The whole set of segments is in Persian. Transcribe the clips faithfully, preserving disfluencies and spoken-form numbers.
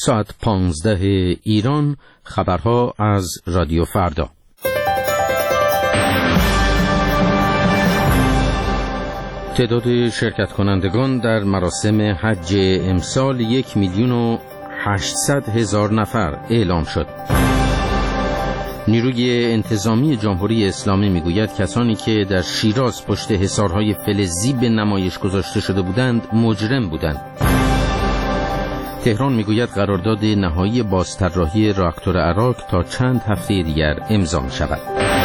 ساعت پانزده ایران، خبرها از رادیو فردا. تعداد شرکت کنندگان در مراسم حج امسال یک میلیون و هشتصد هزار نفر اعلام شد. نیروی انتظامی جمهوری اسلامی میگوید کسانی که در شیراز پشت حصارهای فلزی به نمایش گذاشته شده بودند مجرم بودند. تهران میگوید قرارداد نهایی بازطراحی راکتور عراق تا چند هفته دیگر امضا می‌شود.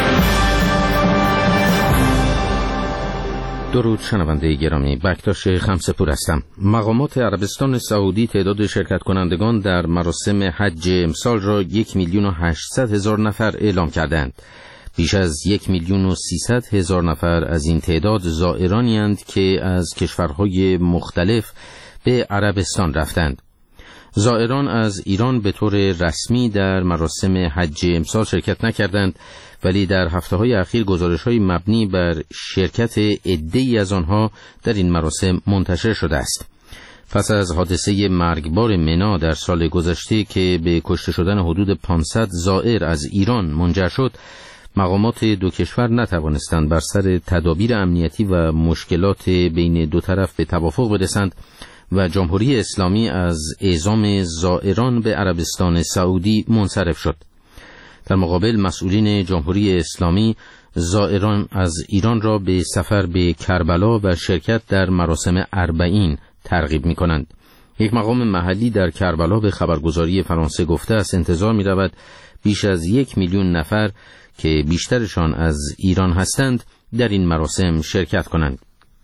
درود شنونده گرامی، بکتاش خمسه‌پور هستم. مقامات عربستان سعودی تعداد شرکت کنندگان در مراسم حج امسال را یک میلیون و هشتصد هزار نفر اعلام کردند. بیش از یک میلیون و سیصد هزار نفر از این تعداد زائرانی اند که از کشورهای مختلف به عربستان رفتند. زائران از ایران به طور رسمی در مراسم حج امسال شرکت نکردند، ولی در هفته‌های اخیر گزارش‌های مبنی بر شرکت عده‌ای از آنها در این مراسم منتشر شده است. پس از حادثه مرگبار منی در سال گذشته که به کشته شدن حدود پانصد زائر از ایران منجر شد، مقامات دو کشور نتوانستند بر سر تدابیر امنیتی و مشکلات بین دو طرف به توافق برسند و جمهوری اسلامی از اعزام زائران به عربستان سعودی منصرف شد. در مقابل مسئولین جمهوری اسلامی زائران از ایران را به سفر به کربلا و شرکت در مراسم اربعین ترغیب می کنند. یک مقام محلی در کربلا به خبرگزاری فرانسه گفته است انتظار می رود بیش از یک میلیون نفر که بیشترشان از ایران هستند در این مراسم شرکت کنند.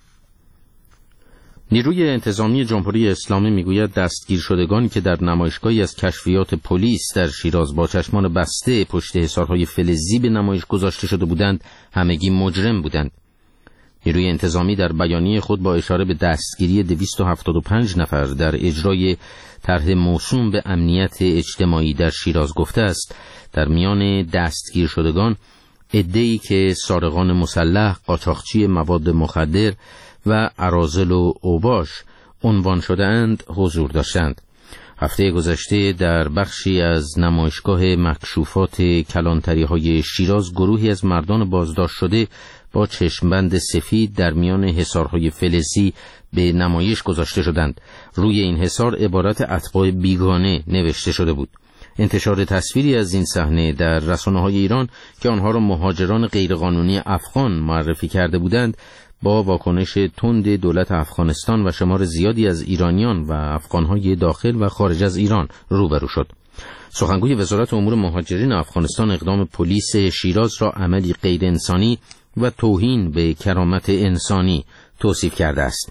نیروی انتظامی جمهوری اسلامی میگوید دستگیر شدگانی که در نمایشگاهی از کشفیات پلیس در شیراز با چشمان بسته پشت حصارهای فلزی به نمایش گذاشته شده بودند همگی مجرم بودند. نیروی انتظامی در بیانیه خود با اشاره به دستگیری دویست و هفتاد و پنج نفر در اجرای طرح موسوم به امنیت اجتماعی در شیراز گفته است در میان دستگیر شدگان عده‌ای که سارقان مسلح، قاچاقچی مواد مخدر و اراذل و اوباش عنوان شده اند حضور داشتند. هفته گذشته در بخشی از نمایشگاه مکشوفات کلانتری های شیراز گروهی از مردان بازداشت شده با چشمبند سفید در میان حصارهای فلزی به نمایش گذاشته شدند. روی این حصار عبارت اتباع بیگانه نوشته شده بود. انتشار تصویری از این صحنه در رسانه‌های ایران که آنها را مهاجران غیرقانونی افغان معرفی کرده بودند با واکنش تند دولت افغانستان و شمار زیادی از ایرانیان و افغانهای داخل و خارج از ایران روبرو شد. سخنگوی وزارت امور مهاجرین افغانستان اقدام پلیس شیراز را عملی غیر انسانی و توهین به کرامت انسانی توصیف کرده است.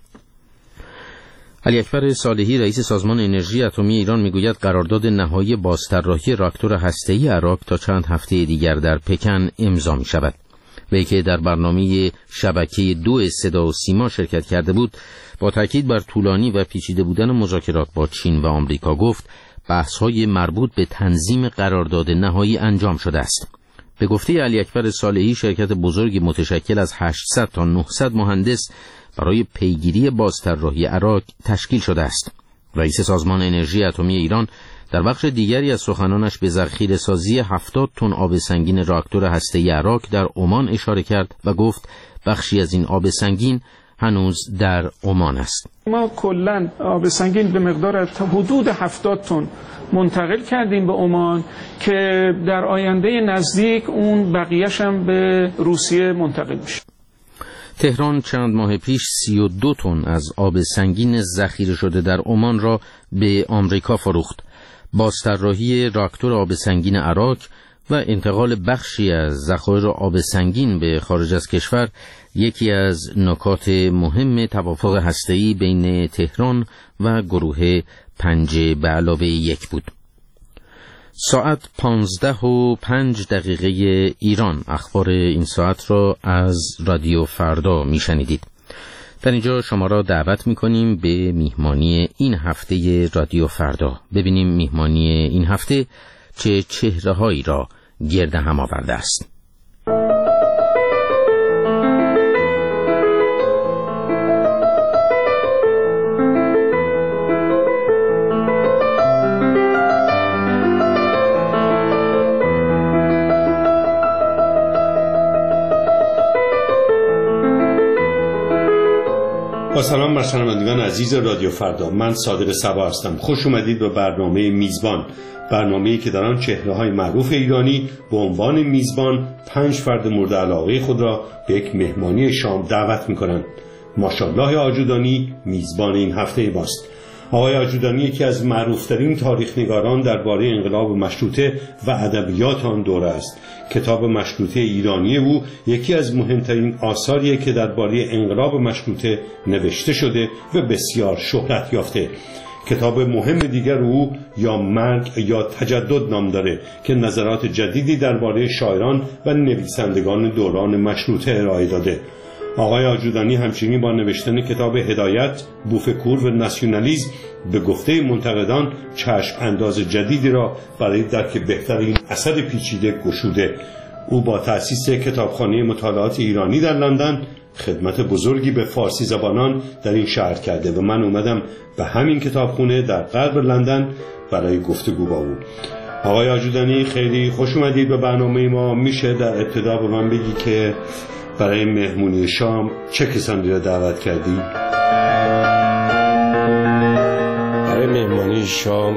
علی اکبر صالحی رئیس سازمان انرژی اتمی ایران میگوید قرارداد نهایی بازطراحی راکتور هسته‌ای عراق تا چند هفته دیگر در پکن امضا می شود. وی که در برنامه شبکه دو صدا و سیما شرکت کرده بود با تاکید بر طولانی و پیچیده بودن مذاکرات با چین و آمریکا گفت بحث‌های مربوط به تنظیم قرارداد نهایی انجام شده است. به گفته علی اکبر صالحی شرکت بزرگی متشکل از هشتصد تا نهصد مهندس برای پیگیری بازطراحی عراق تشکیل شده است. رئیس سازمان انرژی اتمی ایران در بخش دیگری از سخنانش به ذخیره سازی هفتاد تن آب سنگین راکتور هسته‌ای عراق در عمان اشاره کرد و گفت بخشی از این آب سنگین هنوز در عمان است. ما کلاً آب سنگین به مقدار حدود هفتاد تن منتقل کردیم به عمان که در آینده نزدیک اون بقیه‌ش هم به روسیه منتقل میشه. تهران چند ماه پیش سی و دو تن از آب سنگین ذخیره شده در عمان را به آمریکا فروخت. بازطراحی راکتور آب سنگین عراق و انتقال بخشی از ذخایر آب سنگین به خارج از کشور یکی از نکات مهم توافق هسته‌ای بین تهران و گروه پنج به علاوه یک بود. ساعت پانزده و پنج دقیقه ایران. اخبار این ساعت را از رادیو فردا میشنیدید. در اینجا شما را دعوت میکنیم به میهمانی این هفته رادیو فردا. ببینیم میهمانی این هفته چه چهره هایی را گرد هم آورده است. با سلام بر شنوندگان عزیز رادیو فردا، من صادق صبا هستم. خوش اومدید به برنامه میزبان، برنامه‌ای که در آن چهره‌های معروف ایرانی به عنوان میزبان پنج فرد مورد علاقه خود را به یک مهمانی شام دعوت می‌کنند. ماشاءالله آجودانی میزبان این هفته ماست. آقای آجودانی یکی از معروفترین تاریخ‌نگاران درباره انقلاب مشروطه و ادبیات آن دوره است. کتاب مشروطه ایرانی او یکی از مهمترین آثاریه که درباره انقلاب مشروطه نوشته شده و بسیار شهرت یافته. کتاب مهم دیگر او یا مرگ یا تجدد نام داره که نظرات جدیدی درباره شاعران و نویسندگان دوران مشروطه ارائه داده. آقای آجودانی همچنین با نوشتن کتاب هدایت، بوفکور و ناسیونالیسم به گفته منتقدان چشم انداز جدیدی را برای درک بهتر این اسد پیچیده گشوده. او با تأسیس کتابخانه مطالعات ایرانی در لندن خدمت بزرگی به فارسی زبانان در این شهر کرده و من اومدم به همین کتابخانه در غرب لندن برای گفتگو با او. آقای آجودانی خیلی خوش اومدید به برنامه ما. میشه در ابتدا به من بگی که برای مهمونی شام چه کسانی را دعوت کردی؟ برای مهمونی شام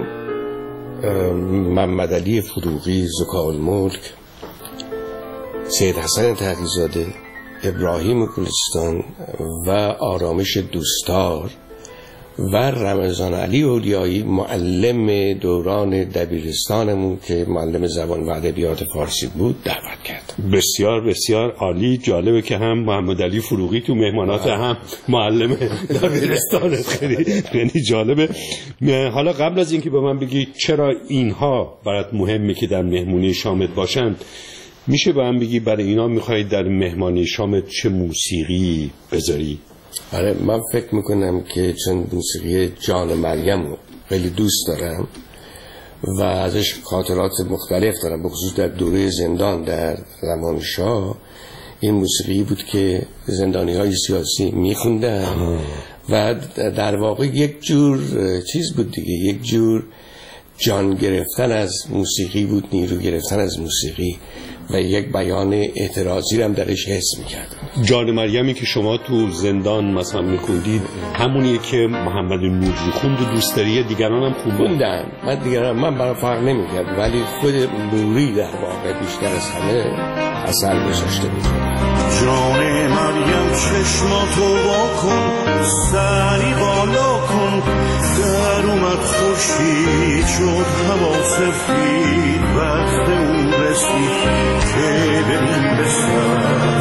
محمد علی فروغی زکالملک، سید حسن تقی‌زاده، ابراهیم گلستان و آرامش دوستار و رمضان علی اولیایی، معلم دوران دبیرستانمون که معلم زبان و ادبیات فارسی بود، دعوت کرد. بسیار بسیار عالی. جالبه که هم محمد علی فروغی تو مهمانات هم معلم دبیرستان. خیلی خیلی جالبه. حالا قبل از اینکه به من بگی چرا اینها برات مهمه که در مهمونی شامت باشند، میشه به من بگی برای اینا میخوای در مهمانی شامت چه موسیقی بذاری؟ آره، من فکر میکنم که چون موسیقی جان مریم رو خیلی دوست دارم و ازش خاطرات مختلف دارم، بخصوص در دوره زندان در زمان شاه. این موسیقی بود که زندانی های سیاسی میخوندن و در واقع یک جور چیز بود دیگه، یک جور جان گرفتن از موسیقی بود، نیرو گرفتن از موسیقی و یک بیان اعتراضی هم درش حس میکردم. جان مریمی که شما تو زندان مثلا میخوندید همونیه که محمد نوری خوند و دوست داری؟ دیگران هم خوندن؟ من دیگران من برای فرق نمیکرد، ولی خود نوری در واقع بیشتر از همه اثر گذاشته بود. جان مریم چشماتو واکن، سری بالا کن، در اومد خورشید شد هوا سفید، وقت اون رسید که بریم به سر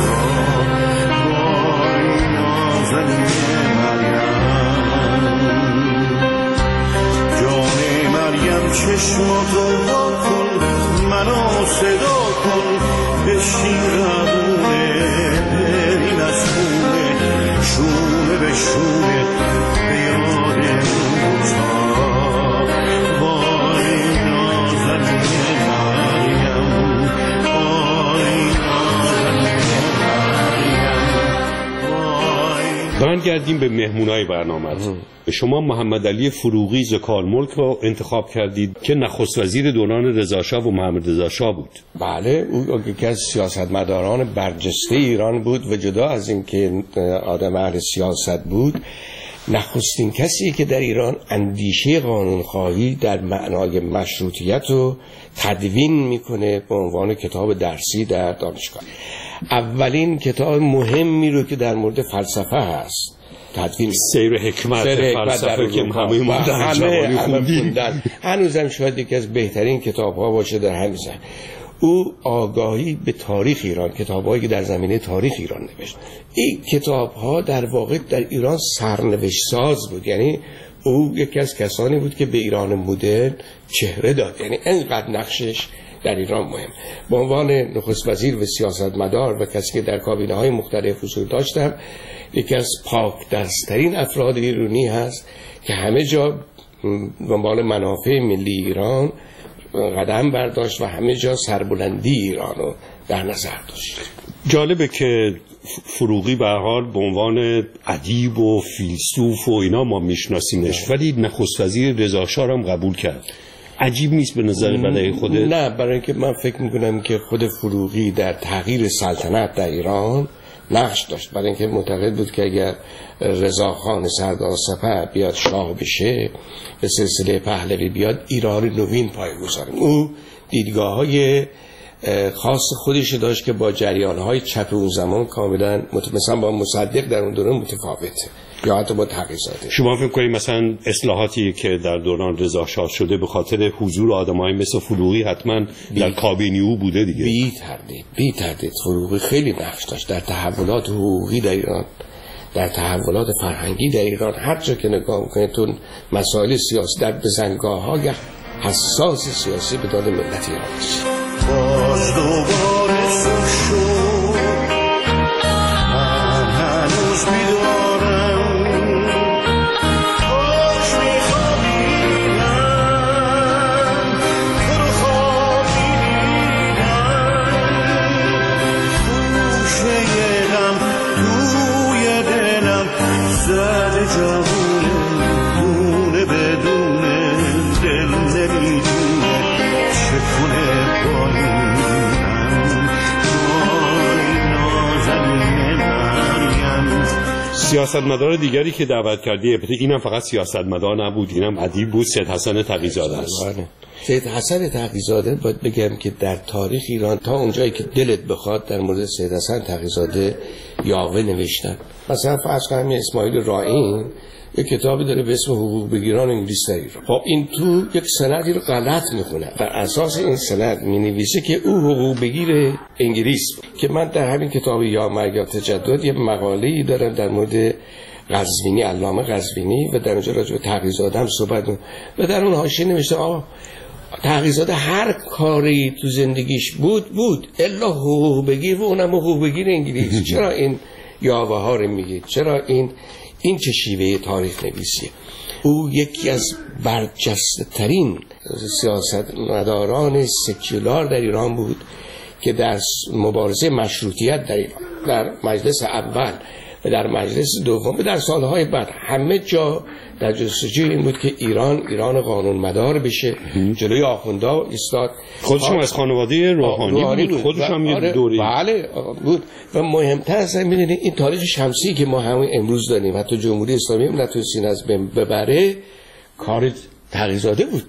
وای نازنین مریم. جان مریم چشماتو واکن، منو صدا کن، بشین ربونه بریم از خونه، شونه به شونه به یاد روزها. وای نازنین مریم، وای نازنین مریم. برگردیم به مهمونای برنامه. به شما محمد علی فروغی زکالملک رو انتخاب کردید که نخست وزیر دوران رضاشاه و محمد رضاشاه بود. بله، او یکی از سیاستمداران برجسته ایران بود و جدا از این که آدم اهل سیاست بود، نخستین کسی که در ایران اندیشه قانونخواهی در معنای مشروطیت رو تدوین میکنه به عنوان کتاب درسی در دانشگاه. اولین کتاب مهمی رو که در مورد فلسفه هست تدوین، سیر حکمت فلسفه که همه ما در جوانی خوندیم، هنوزم شاید یکی از بهترین کتاب ها باشه در همین زمینه. او آگاهی به تاریخ ایران، کتاب‌هایی که در زمینه تاریخ ایران نوشت، این کتاب‌ها در واقع در ایران سرنوشت ساز بود. یعنی او یکی از کسانی بود که به ایران مدرن چهره داد. یعنی انقدر نقشش در ایران مهم. به عنوان نخست وزیر و سیاستمدار و کسی که در کابینه‌های مختلف حضور داشتم، یکی از پاک دست‌ترین افراد ایرانی هست که همه جا دنبال منافع ملی ایران قدم برداشت و همه جا سربلندی ایران رو در نظر داشت. جالبه که فروغی به هر حال به عنوان ادیب و فیلسوف و اینا ما میشناسیمش، ولی نخست وزیر رضاشاه هم قبول کرد. عجیب نیست به نظر برای خودت؟ نه، برای اینکه من فکر میکنم که خود فروغی در تغییر سلطنت در ایران نقش داشت، برای اینکه معتقد بود که اگر رضاخان سردار سپه بیاد شاه بشه، به سلسله پهلوی بیاد، ایران نوین پایه‌گذار. او دیدگاه‌های خاص خودش داشت که با جریان‌های چپ اون زمان کاملا مثلا با مصدق در اون دوره متفاوته، یا حتی با تقی‌زاده. شما فکر کنید مثلا اصلاحاتی که در دوران رضا شاه شده به خاطر حضور آدمای مثل فروغی حتما در کابینه او بوده دیگه؟ بی تردید بی تردید فروغی خیلی نقش داشت در تحولات حقوقی در ایران، در تحولات فرهنگی در ایران. هر جا که نگاه میکنید تو مسائل سیاسی در بزنگاه‌های حساس سیاسی به داد ملت ایران است. باز دوباره صبح شد، من هنوز بیدارم، کاش میخوابیدم، تو رو خواب میدیدم، خوشه غم توی دلم زده جوونه، دونه بدونه دل نمیدونه چکونه باید. سیاستمدار دیگری که دعوت کردی، البته اینم فقط سیاستمدار نبود، اینم ادیب بود، سید حسن تقی‌زاده است. سید حسن تقی‌زاده باید بگم که در تاریخ ایران تا اونجایی که دلت بخواد در مورد سید حسن تقی‌زاده یاوه نوشتن. مثلا فرض کنیم اسماعیل رائین یک کتابی داره به اسم حقوق بگیران انگلیس در ایران. خب این تو یک سندی رو غلط میخونه، بر اساس این سند مینویسه که او حقوق بگیر انگلیس، که من در همین کتاب یا مرگ یا تجدد یه مقاله‌ای دارم در مورد قزوینی، علامه قزوینی، و در اونجا راجع به تقی‌زاده هم صحبت می‌کنم و در اون حاشیه نوشته آه تقی‌زاده هر کاری تو زندگیش بود بود الا حقوق بگیر، و اونم حقوق بگیر انگلیس. چرا این یاوه ها رو میگید؟ چرا این این چه شیوه تاریخ نویسیه؟ او یکی از برجسته ترین سیاستمداران سکولار در ایران بود که در مبارزه مشروطیت در ایران، در مجلس اول و در مجلس دوم و در سالهای بعد همه جا در جستجوی این بود که ایران ایران قانون مدار بشه، جلوی آخوندا ایستاد. خودشون از خانواده روحانی, روحانی بود, خودش هم یه دوری بله بود. و مهمتر از این می‌دونید این تاریخ شمسی که ما همین امروز داریم، حتی جمهوری اسلامی هم نتونستین از بین ببره، کار تقی‌زاده بود.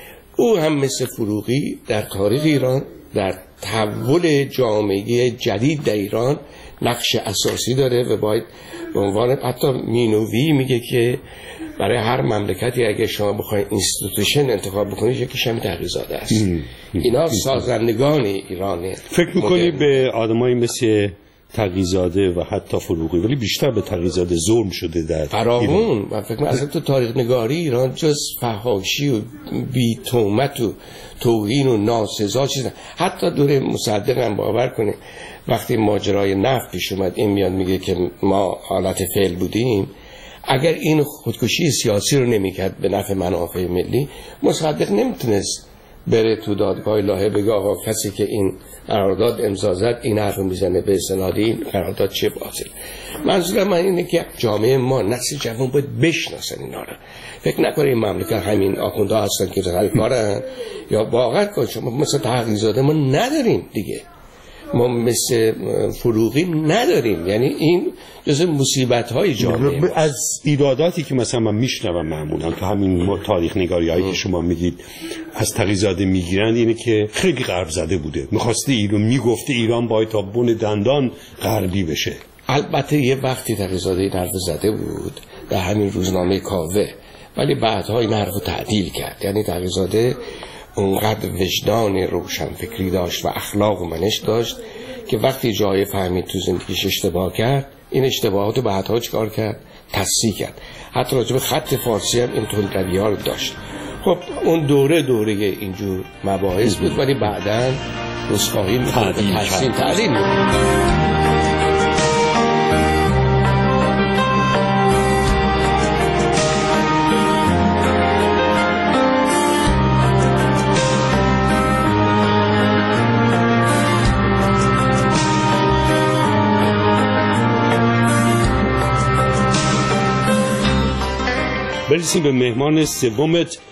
او هم مثل فروغی در تاریخ ایران، در تحول جامعه جدید در ایران نقش اساسی داره و باید به عنوان، حتی مینوی میگه که برای هر مملکتی اگه شما بخواید اینستیتوشن انتخاب بکنید یکیش هم تقی‌زاده است. اینا سازندگان ایرانه. فکر میکنی به آدمایی مثل تقی‌زاده و حتی فروغی، ولی بیشتر به تقی‌زاده ظلم شده در فراوون؟ من فکر می‌کنم اصلا تو تاریخ نگاری ایران جز فحاشی و بی تهمت و توهین و ناسزا چیز نه. حتی دوره مصدق هم باور کنید وقتی ماجرای نفت پیش اومد، این میاد میگه که ما حالت فعل بودیم، اگر این خودکشی سیاسی رو نمیکرد به نفع منافع ملی، مصدق نمیتونست بره تو دادگاه الهه بگه آقا کسی که این قرارداد امضا زد این حرف میزنه به استناد این قرارداد چه باطل. منظورم من اینه که جامعه ما، نسل جوان باید بشناسن اینا رو. فکر نکنه این مملکت همین آخوندا هستن که هر کارن، یا واقعا کن شما مثل تقی‌زاده ما نداریم دیگه، ما مثل فروغی نداریم. یعنی این جزء مصیبت‌های جامعه. از ایراداتی که مثلا من میشنوم معمولا تو همین تاریخ نگاری‌هایی که شما میگید از تقی‌زاده میگیرند اینه که خیلی غرب زده بوده، می‌خواسته ایران، میگفته ایران باید تا بن دندان غربی بشه. البته یه وقتی تقی‌زاده این حرف زده بود در همین روزنامه کاوه، ولی بعدها این حرف رو تعدیل کرد. یعنی تقی‌زاده اونقدر وجدان روشن فکری داشت و اخلاق و منش داشت که وقتی جای فهمید تو زندگیش اشتباه کرد، این اشتباهات رو بعدها چکار کرد؟ تصحیح کرد. حتی راجع به خط فارسی هم این تندروی‌ها رو داشت. خب اون دوره دوره اینجور مباحث بود، ولی بعداً رسخایی می‌کرد، تحسین تعدیل می‌کرد. برسیم به مهمان سومت